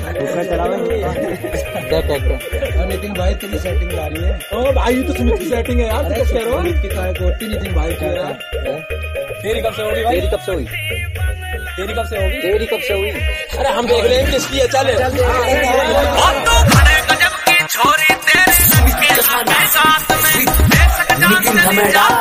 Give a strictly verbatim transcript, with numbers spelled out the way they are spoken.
ऊपर चढ़ावा देख देख। और नितिन भाई तेरी सेटिंग आ रही है। ओ भाई ये तो सुमित की सेटिंग है यार, क्या कह रहे हो? की काय कोटी नितिन भाई क्या यार। तेरी कब से होगी भाई? तेरी कब से हुई? तेरी कब से होगी? तेरी कब से हुई? अरे हम देख रहे हैं किसकी है, चल छोरी तेरे साथ में